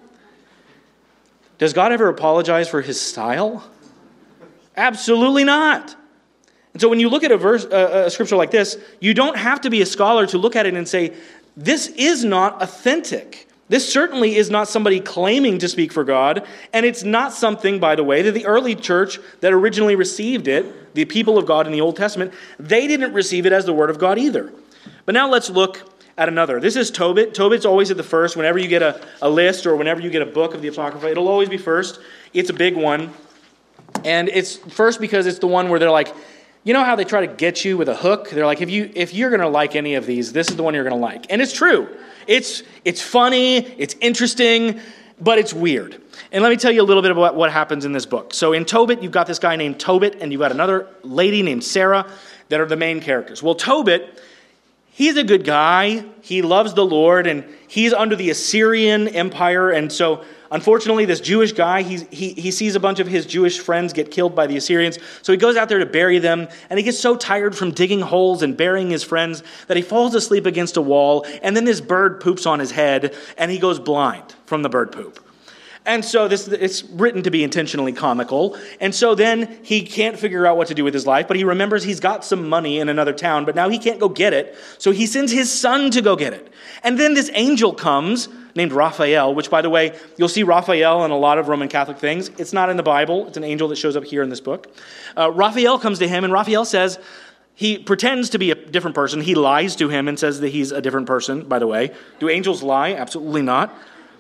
Does God ever apologize for his style? Absolutely not. And so when you look at a scripture like this, you don't have to be a scholar to look at it and say, this is not authentic. This certainly is not somebody claiming to speak for God, and it's not something, by the way, that the early church that originally received it, the people of God in the Old Testament, they didn't receive it as the word of God either. But now let's look at another. This is Tobit. Tobit's always at the first. Whenever you get a list or whenever you get a book of the Apocrypha, it'll always be first. It's a big one. And it's first because it's the one where they're like, you know how they try to get you with a hook? They're like, if you're going to like any of these, this is the one you're going to like. And it's true. It's funny, it's interesting, but it's weird. And let me tell you a little bit about what happens in this book. So in Tobit, you've got this guy named Tobit, and you've got another lady named Sarah that are the main characters. Well, Tobit, he's a good guy. He loves the Lord, and he's under the Assyrian Empire. And so, unfortunately, this Jewish guy, he sees a bunch of his Jewish friends get killed by the Assyrians. So he goes out there to bury them, and he gets so tired from digging holes and burying his friends that he falls asleep against a wall, and then this bird poops on his head, and he goes blind from the bird poop. And so it's written to be intentionally comical. And so then he can't figure out what to do with his life, but he remembers he's got some money in another town, but now he can't go get it. So he sends his son to go get it. And then this angel comes named Raphael, which, by the way, you'll see Raphael in a lot of Roman Catholic things. It's not in the Bible. It's an angel that shows up here in this book. Raphael comes to him, and Raphael says, he pretends to be a different person. He lies to him and says that he's a different person, by the way. Do angels lie? Absolutely not.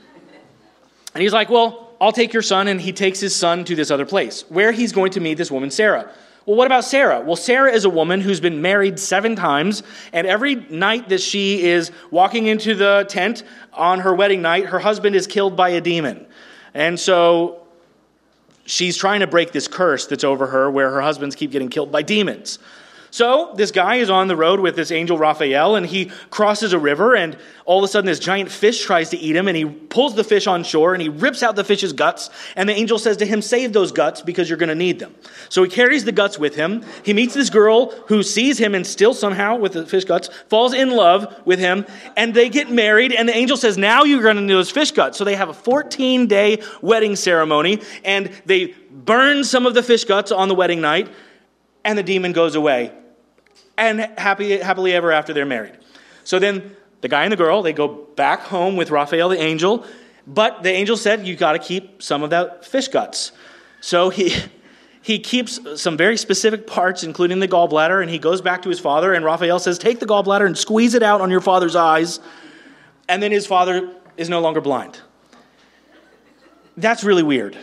And he's like, well, I'll take your son, and he takes his son to this other place, where he's going to meet this woman, Sarah. Well, what about Sarah? Well, Sarah is a woman who's been married 7 times, and every night that she is walking into the tent on her wedding night, her husband is killed by a demon. And so she's trying to break this curse that's over her, where her husbands keep getting killed by demons. So this guy is on the road with this angel Raphael, and he crosses a river, and all of a sudden this giant fish tries to eat him, and he pulls the fish on shore, and he rips out the fish's guts, and the angel says to him, save those guts because you're going to need them. So he carries the guts with him. He meets this girl who sees him and still somehow, with the fish guts, falls in love with him, and they get married, and the angel says, now you're going to need those fish guts. So they have a 14-day wedding ceremony, and they burn some of the fish guts on the wedding night, and the demon goes away. And happily ever after, they're married. So then the guy and the girl, they go back home with Raphael the angel. But the angel said, you got to keep some of that fish guts. So he keeps some very specific parts, including the gallbladder, and he goes back to his father. And Raphael says, take the gallbladder and squeeze it out on your father's eyes. And then his father is no longer blind. That's really weird.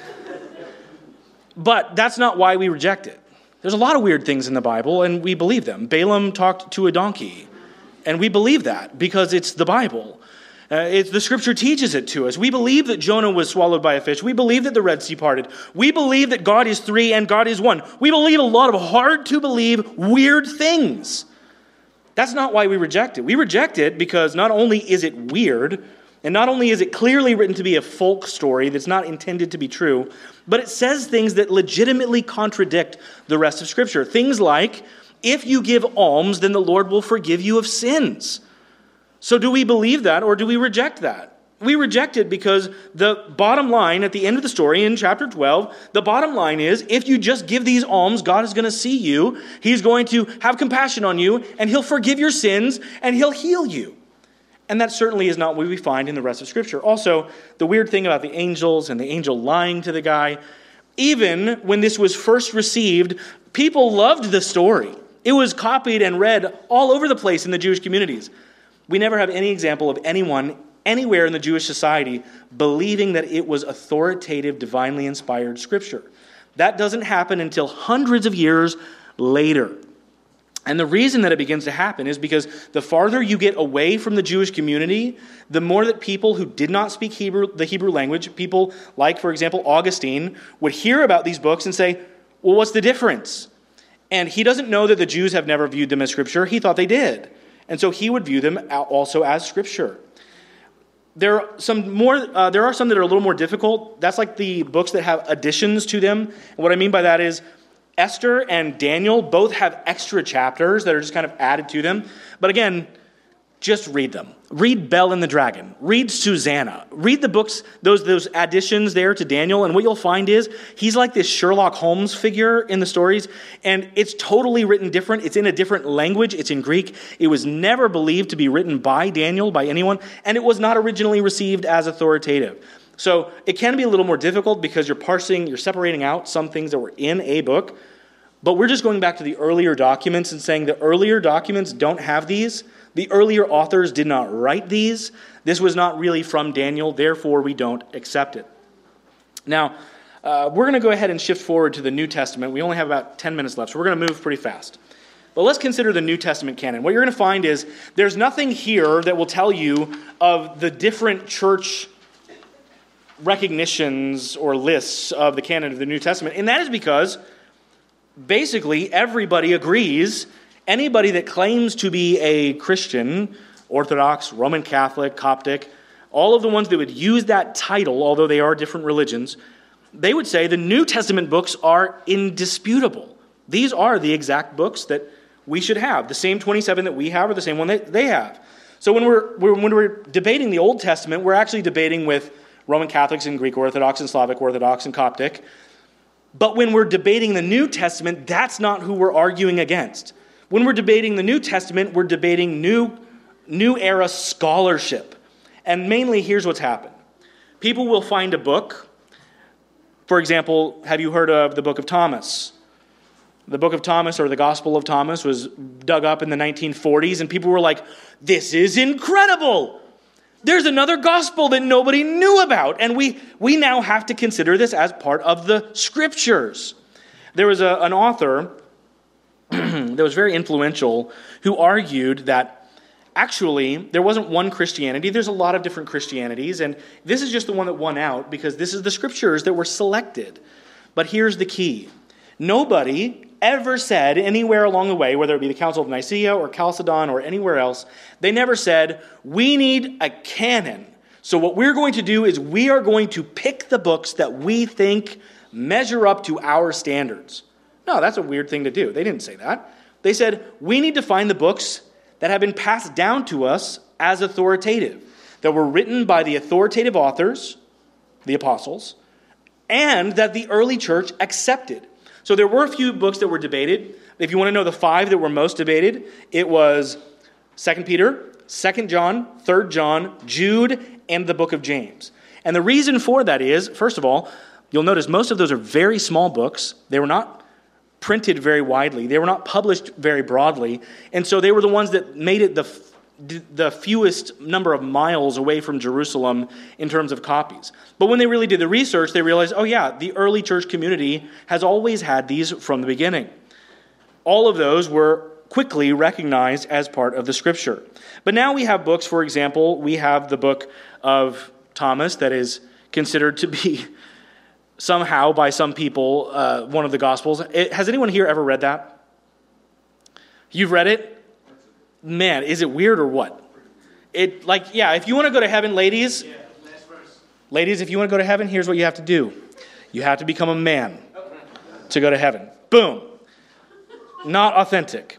But that's not why we reject it. There's a lot of weird things in the Bible, and we believe them. Balaam talked to a donkey, and we believe that because it's the Bible. The Scripture teaches it to us. We believe that Jonah was swallowed by a fish. We believe that the Red Sea parted. We believe that God is 3 and God is 1. We believe a lot of hard-to-believe, weird things. That's not why we reject it. We reject it because not only is it weird, and not only is it clearly written to be a folk story that's not intended to be true, but it says things that legitimately contradict the rest of Scripture. Things like, if you give alms, then the Lord will forgive you of sins. So do we believe that or do we reject that? We reject it because the bottom line at the end of the story in chapter 12, the bottom line is, if you just give these alms, God is going to see you, He's going to have compassion on you, and He'll forgive your sins, and He'll heal you. And that certainly is not what we find in the rest of Scripture. Also, the weird thing about the angels and the angel lying to the guy, even when this was first received, people loved the story. It was copied and read all over the place in the Jewish communities. We never have any example of anyone anywhere in the Jewish society believing that it was authoritative, divinely inspired Scripture. That doesn't happen until hundreds of years later. And the reason that it begins to happen is because the farther you get away from the Jewish community, the more that people who did not speak the Hebrew language, people like, for example, Augustine, would hear about these books and say, well, what's the difference? And he doesn't know that the Jews have never viewed them as Scripture. He thought they did. And so he would view them also as Scripture. There are some that are a little more difficult. That's like the books that have additions to them. And what I mean by that is, Esther and Daniel both have extra chapters that are just kind of added to them. But again, just read them. Read Bell and the Dragon. Read Susanna. Read the books, those additions there to Daniel, and what you'll find is he's like this Sherlock Holmes figure in the stories, and it's totally written different. It's in a different language. It's in Greek. It was never believed to be written by Daniel, by anyone, and it was not originally received as authoritative. So it can be a little more difficult because you're separating out some things that were in a book, but we're just going back to the earlier documents and saying the earlier documents don't have these. The earlier authors did not write these. This was not really from Daniel, therefore we don't accept it. Now, we're going to go ahead and shift forward to the New Testament. We only have about 10 minutes left, so we're going to move pretty fast. But let's consider the New Testament canon. What you're going to find is there's nothing here that will tell you of the different church recognitions or lists of the canon of the New Testament, and that is because basically everybody agrees. Anybody that claims to be a Christian, Orthodox, Roman Catholic, Coptic, all of the ones that would use that title, although they are different religions, they would say the New Testament books are indisputable. These are the exact books that we should have. The same 27 that we have are the same one that they have. So when we're debating the Old Testament, we're actually debating with Roman Catholics and Greek Orthodox and Slavic Orthodox and Coptic. But when we're debating the New Testament, that's not who we're arguing against. When we're debating the New Testament, we're debating new era scholarship. And mainly, here's what's happened. People will find a book. For example, have you heard of the Book of Thomas? The Book of Thomas, or the Gospel of Thomas, was dug up in the 1940s, and people were like, this is incredible! There's another gospel that nobody knew about, and we now have to consider this as part of the Scriptures. There was an author that was very influential who argued that actually there wasn't one Christianity. There's a lot of different Christianities, and this is just the one that won out because this is the Scriptures that were selected. But here's the key. Nobody ever said anywhere along the way, whether it be the Council of Nicaea or Chalcedon or anywhere else, they never said, we need a canon. So what we're going to do is we are going to pick the books that we think measure up to our standards. No, that's a weird thing to do. They didn't say that. They said, we need to find the books that have been passed down to us as authoritative, that were written by the authoritative authors, the apostles, and that the early church accepted. So there were a few books that were debated. If you want to know the 5 that were most debated, it was 2 Peter, 2 John, 3 John, Jude, and the book of James. And the reason for that is, first of all, you'll notice most of those are very small books. They were not printed very widely. They were not published very broadly. And so they were the ones that made it the fewest number of miles away from Jerusalem in terms of copies. But when they really did the research, they realized, oh yeah, the early church community has always had these from the beginning. All of those were quickly recognized as part of the Scripture. But now we have books, for example, we have the book of Thomas that is considered to be somehow by some people one of the Gospels. Has anyone here ever read that? You've read it? Man, is it weird or what? If you want to go to heaven, ladies, if you want to go to heaven, here's what you have to do. You have to become a man to go to heaven. Boom. Not authentic.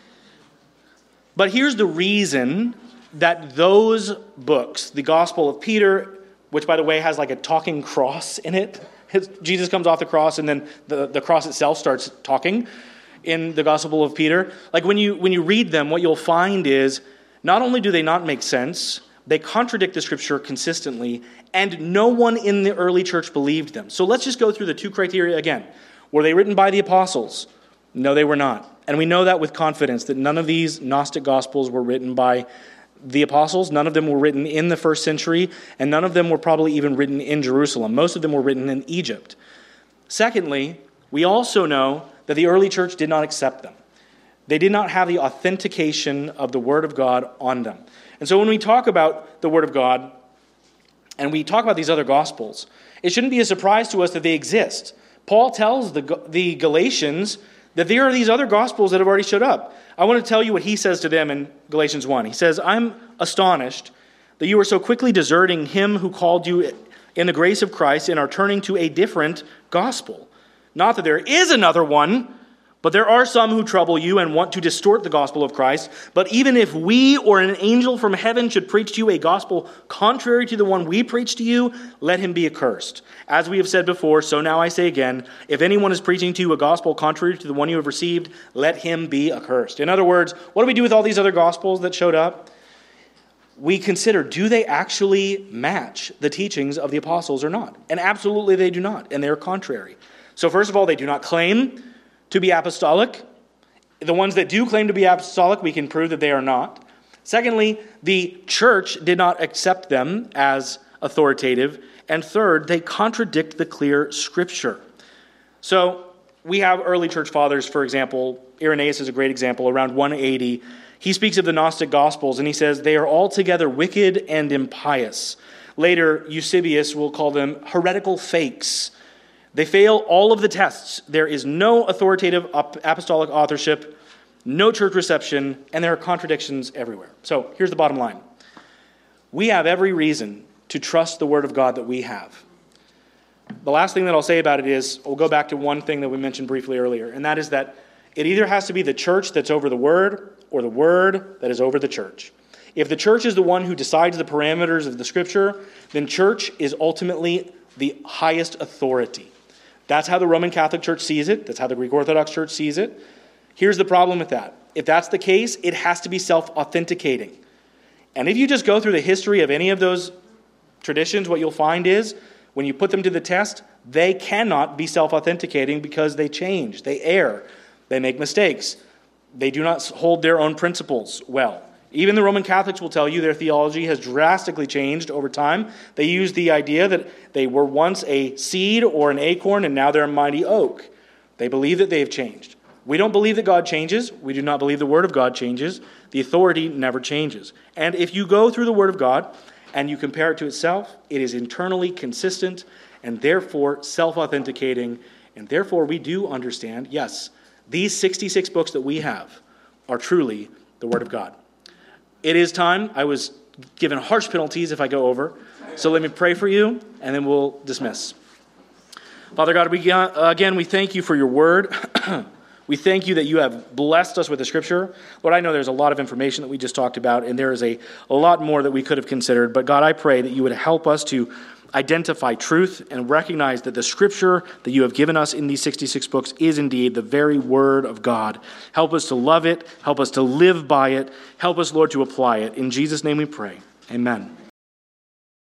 But here's the reason that those books, the Gospel of Peter, which by the way has like a talking cross in it, Jesus comes off the cross and then the cross itself starts talking in the Gospel of Peter. Like when you read them, what you'll find is not only do they not make sense, they contradict the Scripture consistently, and no one in the early church believed them. So let's just go through the 2 criteria again. Were they written by the apostles? No, they were not. And we know that with confidence, that none of these Gnostic Gospels were written by the apostles. None of them were written in the first century, and none of them were probably even written in Jerusalem. Most of them were written in Egypt. Secondly, we also know that the early church did not accept them. They did not have the authentication of the Word of God on them. And so when we talk about the Word of God, and we talk about these other Gospels, it shouldn't be a surprise to us that they exist. Paul tells the Galatians that there are these other Gospels that have already showed up. I want to tell you what he says to them in Galatians 1. He says, I'm astonished that you are so quickly deserting him who called you in the grace of Christ and are turning to a different gospel. Not that there is another one, But there are some who trouble you and want to distort the gospel of Christ. But even if we or an angel from heaven should preach to you a gospel contrary to the one we preach to you, let him be accursed. As we have said before, so now I say again, if anyone is preaching to you a gospel contrary to the one you have received, let him be accursed. In other words, what do we do with all these other gospels that showed up? We consider, do they actually match the teachings of the apostles or not? And absolutely they do not, and they're contrary. So first of all, they do not claim to be apostolic. The ones that do claim to be apostolic, we can prove that they are not. Secondly, the church did not accept them as authoritative. And third, they contradict the clear Scripture. So we have early church fathers, for example, Irenaeus is a great example, around 180. He speaks of the Gnostic Gospels, and he says, they are altogether wicked and impious. Later, Eusebius will call them heretical fakes. They fail all of the tests. There is no authoritative apostolic authorship, no church reception, and there are contradictions everywhere. So here's the bottom line. We have every reason to trust the Word of God that we have. The last thing that I'll say about it is, we'll go back to one thing that we mentioned briefly earlier, and that is that it either has to be the church that's over the Word or the Word that is over the church. If the church is the one who decides the parameters of the Scripture, then church is ultimately the highest authority. That's how the Roman Catholic Church sees it. That's how the Greek Orthodox Church sees it. Here's the problem with that. If that's the case, it has to be self-authenticating. And if you just go through the history of any of those traditions, what you'll find is, when you put them to the test, they cannot be self-authenticating because they change, they err, they make mistakes. They do not hold their own principles well. Even the Roman Catholics will tell you their theology has drastically changed over time. They use the idea that they were once a seed or an acorn and now they're a mighty oak. They believe that they have changed. We don't believe that God changes. We do not believe the Word of God changes. The authority never changes. And if you go through the Word of God and you compare it to itself, it is internally consistent and therefore self-authenticating. And therefore we do understand, yes, these 66 books that we have are truly the Word of God. It is time. I was given harsh penalties if I go over. So let me pray for you, and then we'll dismiss. Father God, we thank you for your word. We thank you that you have blessed us with the Scripture. Lord, I know there's a lot of information that we just talked about, and there is a lot more that we could have considered. But God, I pray that you would help us to identify truth and recognize that the Scripture that you have given us in these 66 books is indeed the very Word of God. Help us to love it. Help us to live by it. Help us, Lord, to apply it. In Jesus' name we pray. Amen.